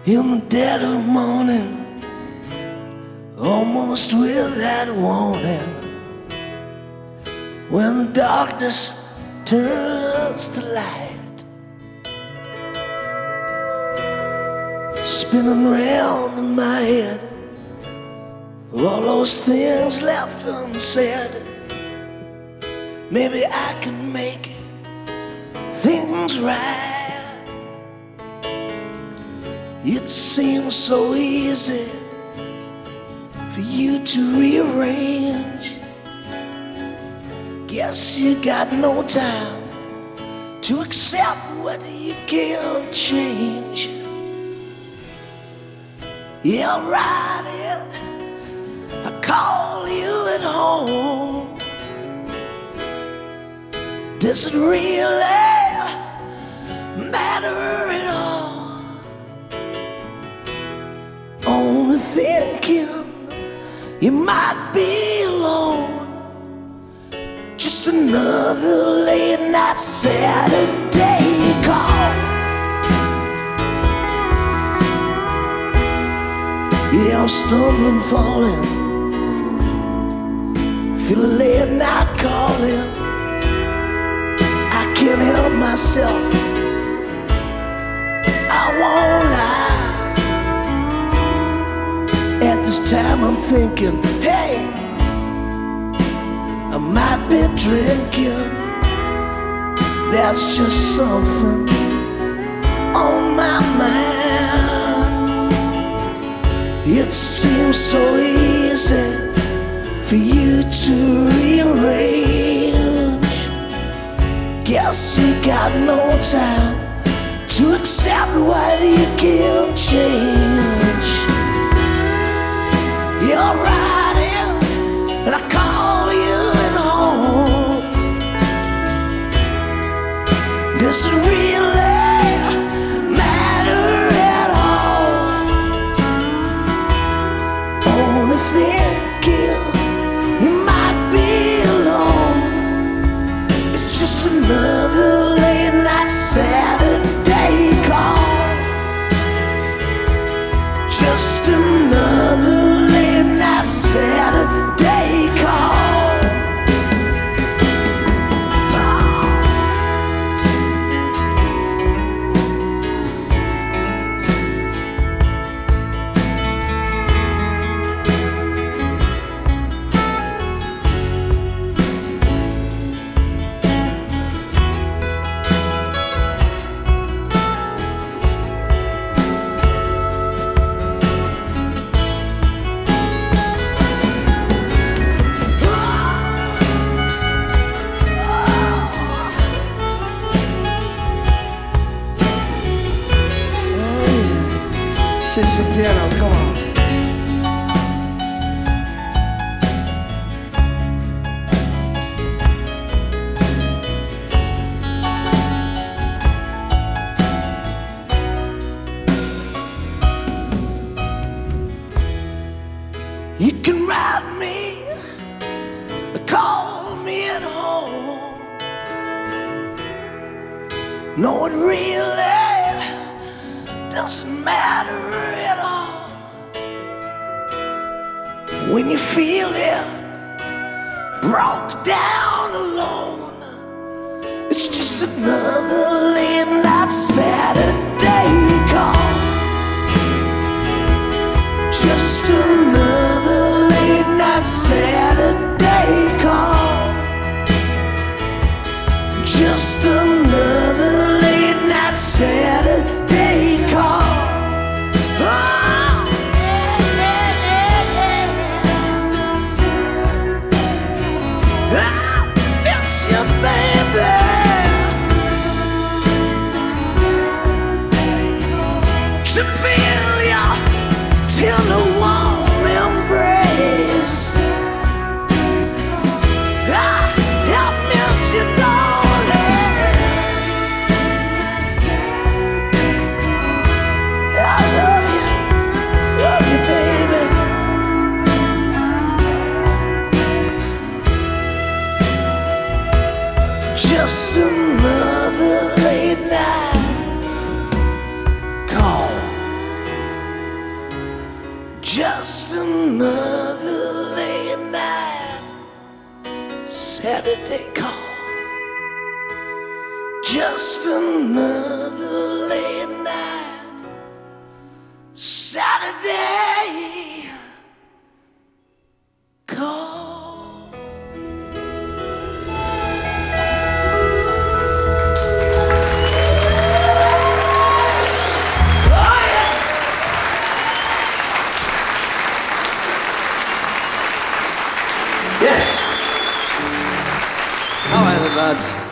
In the dead of morning, almost without warning, when the darkness turns to light, spinning round in my head, all those things left unsaid. Maybe I can make things right. It seems so easy for you to rearrange. Guess you got no time to accept what you can't change. Yeah, right in, I call you at home. Does it really matter at all? Only thinking you might be alone. Just another late night Saturday call. Yeah, I'm stumbling, falling, feel a late night calling. I can't help myself, I won't lie. At this time I'm thinking, hey, I might be drinking. That's just something on my mind. It seems so easy for you to rearrange. Guess you got no time to accept what you can't change. You're riding, and I call you at home. Does it really matter at all? Only thinking you might be alone. It's just another late night Saturday call. Just another Saturday call. Just the piano, come on. You can write me, call me at home. No, it really doesn't matter at all. When you feel it, broke down alone, it's just another late night Saturday call. Just another late night Saturday call. Just another late night Saturday call. Oh, I miss you, baby. To feel your tender warm embrace. I miss you, darling. I love you, baby. Just another late night call. Just another late night Saturday call. Just another late night Saturday call. Oh yeah. Yes. All right, then, lads.